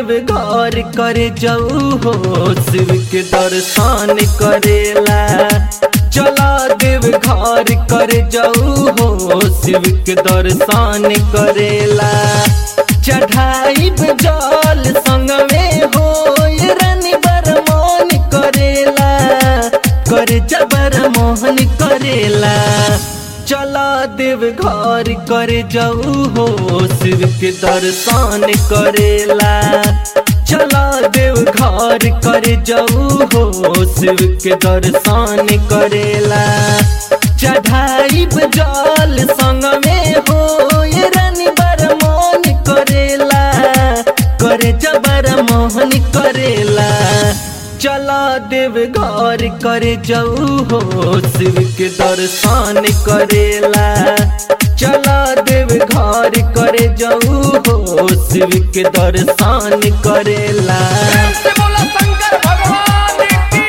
देव घर करे जाऊ हो शिव के दर्शन करेला। चला देव घर करे जाऊ हो शिव के दर्शन करेला। चढ़ाई जल संग में हो रानी बरमान करेला, कर जबर मोहन करेला। चला देव घर करे जाऊ हो शिव के दर्शन करेला। चला देव घर करे जाऊ हो शिव के दर्शन करेला। चढ़ाई जल संग में हो रानी बरमान करेला, करे जबर मोहन करेला। चला देव घर करे जाऊ हो शिव के दर्शन करेला। चला देव घर करे जाऊ हो शिव के दर्शन करेला। शंकर भगवान की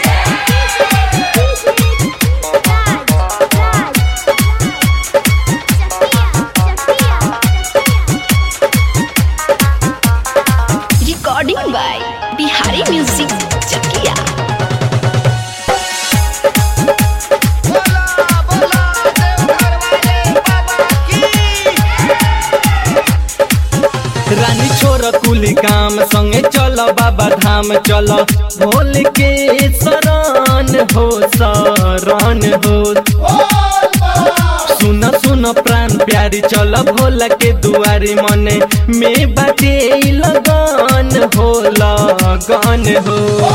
recording by Bihari music Chakiya. बोला बोला देवघर वाले बाबा की। रानी छोर कुली काम संगे चल बाबा धाम चल। भोल के शरण हो शरण हो। सुन सुन प्राण प्यारी चल भोला के दुआरी मने में बाटे लगन हो लगन हो।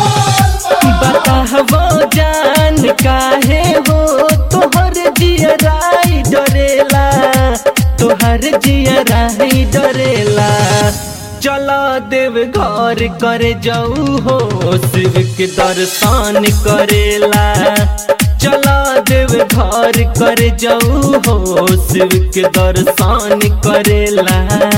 बताहो जान काहे हो तोहर जियराई डरेला, तोहर जियराई डरेला। चला देव घर करे जाऊ हो शिव के दर्शन करेला। चला देव घर करे जाऊ हो शिव के दर्शन करेला।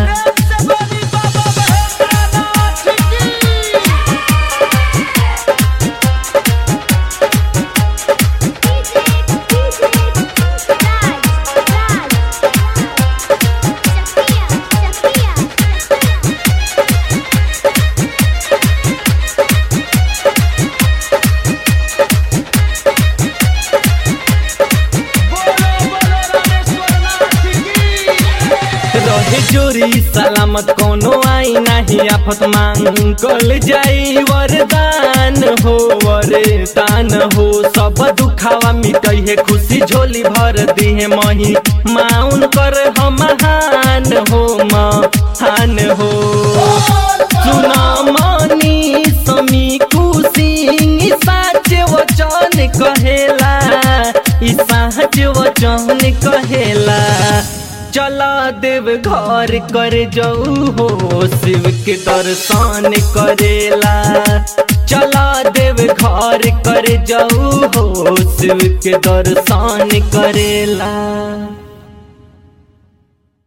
रहे जोरी सलामत कोनो आई नहीं आफत मांगल जाई वरदान हो वरदान हो। सब दुखावा मिटई है खुशी झोली भर दी है मही माउन कर हम महान हो महान हो। सुना मानी समी कुसिंग साच वचन कहेला, साच वचन कहेला। चला देव घर करे जाऊ हो शिव के दर्शन करेला। चला देव घर करे जाऊ हो शिव के दर्शन करेला।